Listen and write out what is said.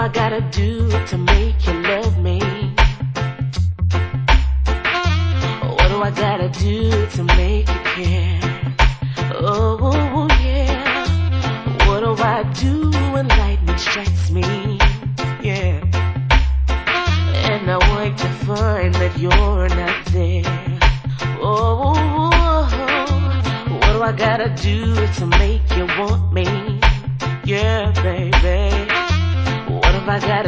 I gotta do to make you love me? What do I gotta do to make you care? Oh yeah. What do I do when lightning strikes me? Yeah. And I wake to find that you're not there. Oh, what do I gotta do to make you want me? Yeah, baby. What have I gotta